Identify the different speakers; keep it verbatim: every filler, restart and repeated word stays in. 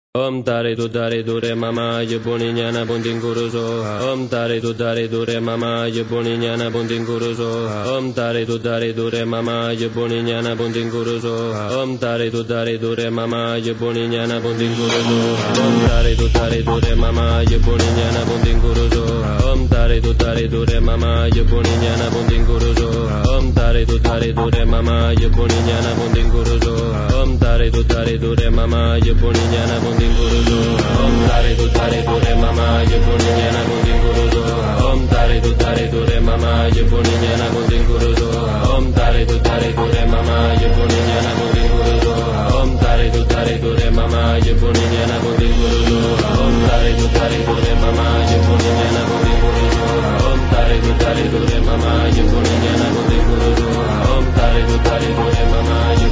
Speaker 1: Om tare tu tare tu re mama ye boni nyana bonding guru so Om tare tu tare tu re mama ye boni nyana bonding guru so Om tare tu tare tu re mama ye boni nyana bonding guru so Om tare tu tare tu re mama ye boni nyana bonding guru so Om tare tu tare tu re mama ye boni nyana bonding guru so Om tare tu tare tu re mama ye boni nyana bonding guru so Om tare tu tare tu re mama ye boni nyana bonding guru so Om tare tu tare tu re mama ye boni nyana bonding guru so Om tare tu tare tu re mama ye boni nyana bonding guru so Om tare tu tare tu re mama ye boni nyana bonding guru so Om tare tu tare tu re mama ye boni nyana bonding guru so Om tare tu tare tu re mama ye boni nyana bonding guru so Om tare tu tare tu re mama ye boni nyana bonding guru so Om tare tu tare tu re mama ye boni nyana bonding guru so Om tare tu tare tu re mama ye